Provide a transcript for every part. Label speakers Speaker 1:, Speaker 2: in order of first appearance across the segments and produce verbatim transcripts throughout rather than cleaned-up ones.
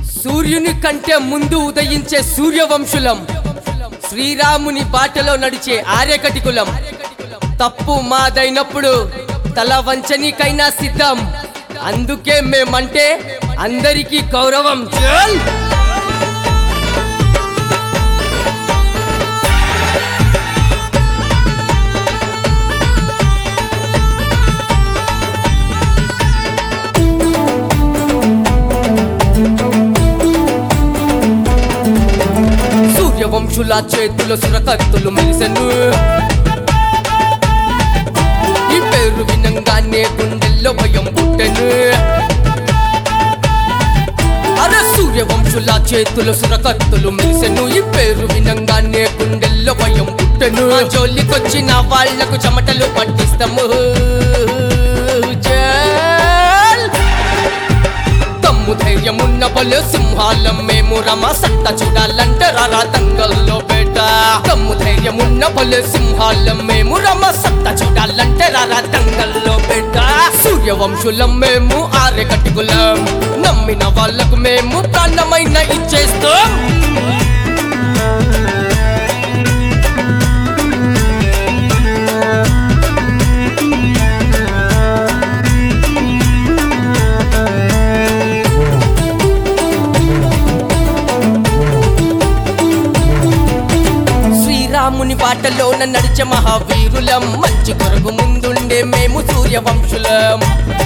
Speaker 1: సూర్యుని కంటే ముందు ఉదయించే సూర్యవంశులం, శ్రీరాముని బాటలో నడిచే ఆర్యకటికులం. తప్పు మాదైనప్పుడు తల వంచనీకైనా సిద్ధం, అందుకే మేమంటే అందరికీ గౌరవం. చల్ సూర్యవంశుల చేతుల సురకత్తులు మెలిసెను, ఈ పేరు వినంగానే గుండెల్లో భయం పుట్టెను. అరే సూర్యవంశుల చేతుల సురకత్తులు మెలిసెను, ఈ పేరు వినంగానే గుండెల్లో భయం పుట్టెను. జోలికొచ్చిన వాళ్లకు చెమటలు పట్టిస్తాము. తమ్ము ధైర్యమున్న బలు సింహాలం మేము, రమ సట్ట చూడాలంటే రారా దంగల్లో బేట. తమ్ము ధైర్యమున్న బలు సింహాలం మేము, రమ సట్ట చూడాలంటే రారా దంగల్లో బేట. సూర్యవంశులం మేము ఆర్యకటికులం, నమ్మిన వాళ్ళకు మేము ప్రాణమైన ఇచ్చేస్తాం. రాముని బాటలోన నడిచే మహావీరులం, మంచి కొరకు ముందుండే మేము సూర్యవంశులం.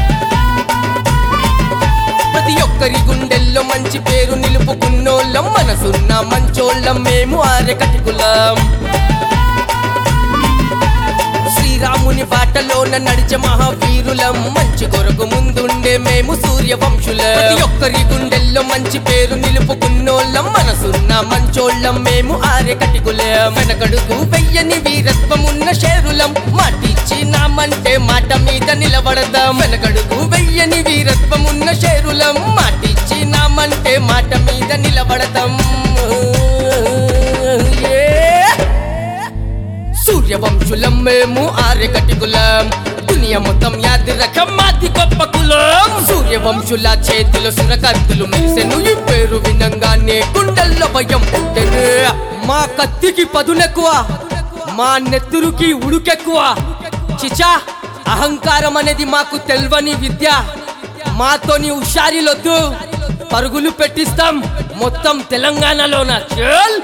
Speaker 1: ప్రతి ఒక్కరి గుండెల్లో మంచి పేరు నిలుపుకున్నోళ్ళం, మనసున్న మంచోళ్ళం మేము ఆర్యకటికులం. శ్రీరాముని బాటలోన నడిచే మహావీరులం, మంచి కొరకు ముందుండే మేము సూర్యవంశులం. ప్రతి ఒక్కరి గుండెల్లో మంచి పేరు నిలుపుకున్నోళ్ళం, మనసున్న మంచోళ్ళం మేము ఆర్యకటికులం. వెనకడుగు వెయ్యని వీరత్వమున్న శేరులం, మాటిచ్చి నామంటే మాట మీద నిలబడదాం. వెనకడుగు వెయ్యని వీరత్వమున్న శేరులం, మాటిచ్చి నామంటే మాట మీద నిలబడదాం. సూర్యవంశులం మేము ఆర్యకటికులం, దునియా మొత్తం యాది రకం మాది గొప్ప కులం. సూర్యవంశుల చేతుల సురకత్తులు మెరిసెను, ఈ పేరు వినంగానే గుండెల్లో భయం పుట్టెను. మా కత్తికి పదునెక్కువ, మా నెత్తురుకి ఉడుకెక్కువ. చిచా అహంకారం అనేది మాకు తెల్వని విద్య, మాతోని హుషారిలొద్దు, పరుగులు పెట్టిస్తాం మొత్తం తెలంగాణలోన. చల్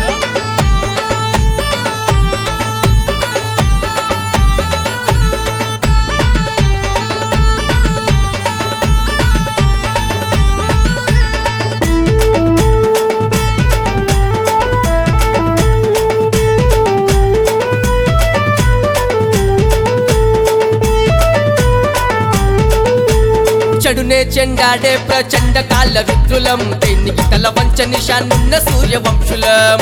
Speaker 1: చెడునే చెండాడే ప్రచండ కాల విద్రులం, దేనికి తల వంచ నిశానున్న సూర్యవంశులం.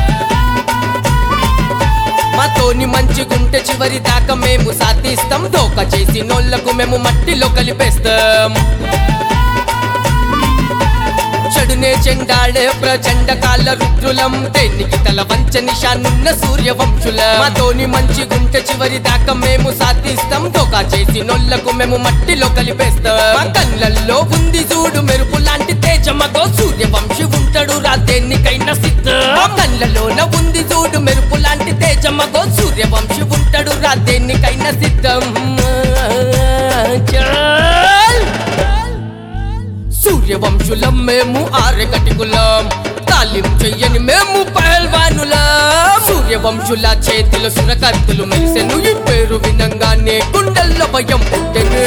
Speaker 1: మాతోని మంచిగుంటే చివరి దాకా మేము సాధిస్తాం, దోక చేసి నోళ్లకు మేము మట్టిలో కలిపేస్తాం. చెడునే చెండాడే ప్రచండ కాల రుద్రులం, దేనికి తల వంచ నిశానున్న సూర్యవంశులం. మాతోని మంచిగుంటే చివరి దాకా మేము సాధిస్తాం, దోకా చేసి నొల్లకు మేము మట్టిలో కలిపేస్తాం. మా కళ్ళల్లో ఉంది చూడు మెరుపు లాంటి తేజమగో, సూర్యవంశి ఉంటాడు రా దేనికైనా సిద్ధం. మా కళ్ళలోన ఉంది చూడు మెరుపు లాంటి తేజమగో, సూర్యవంశి ఉంటాడు రా దేనికైనా సిద్ధం. సూర్యవంశులం మేము ఆర్యకటికులం, తాలిం చెయ్యని మేము పహల్వానులం. సూర్యవంశుల చేతుల సురకత్తులు మెరిసెను, ఈ పేరు వినంగానే గుండెల్లో భయం పుట్టెను.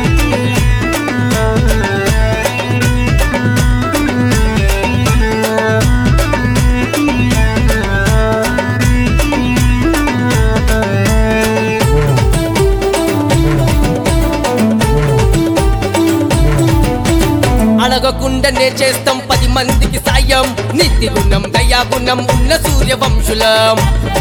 Speaker 1: అడగకుండానే చేస్తాం పది మందికి సాయం, నీతి గుణం దయా గుణం ఉన్న సూర్యవంశులం.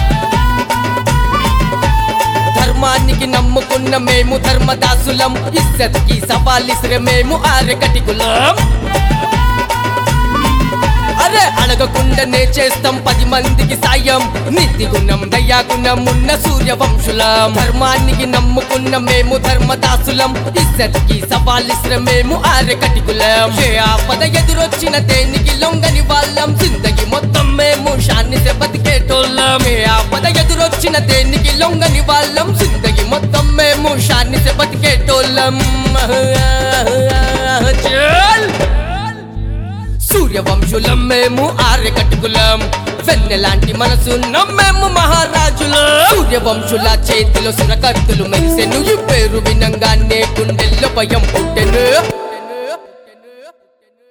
Speaker 1: ధర్మానికి నమ్ముకున్న మేము ధర్మదాసులం, ఇజ్జత్కి సవాలిసిరే మేము ఆర్యకటికులం. అరే అడగకుండానే చేస్తాం పది మందికి సాయం నీతి గుణం దయా గుణం ఉన్న సూర్యవంశులం ధర్మానికి నమ్ముకున్న మేము ధర్మదాసులం ఇజ్జత్కి సవాలిస్ర మేము ఆర్యకటికులం ఏ ఆపద ఎదురొచ్చిన దేనికి లొంగని వాళ్ళం జిందగి మొత్తం మేము శాన్నిసే బతికేటోళ్ళం ఏ ఆపద ఎదురొచ్చిన దేనికి లొంగని వాళ్ళం జిందగి మొత్తం మేము శాన్నిసే బతికేటోళ్ళం సూర్యవంశులం మేము ఆర్యకటికులం వెన్నెలాంటి మనసున్న మేము మహారాజులం సూర్యవంశుల చేతిలో సురకత్తులు మెరిసెను ఈ పేరు వినంగానే గుండెల్లో భయం పుట్టెను